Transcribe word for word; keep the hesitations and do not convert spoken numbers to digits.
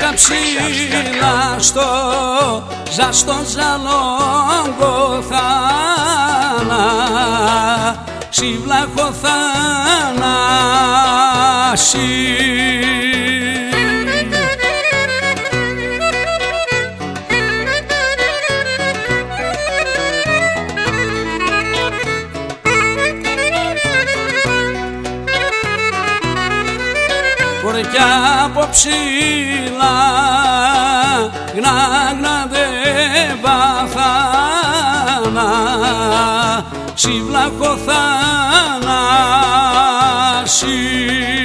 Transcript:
είχα ψηλά στο ζαστό ζαλόγκο θανάσι, βλάχο θανάσι. Κι από ψηλά γνάγνα δε βάθανα, σύβλαχο θανάσι.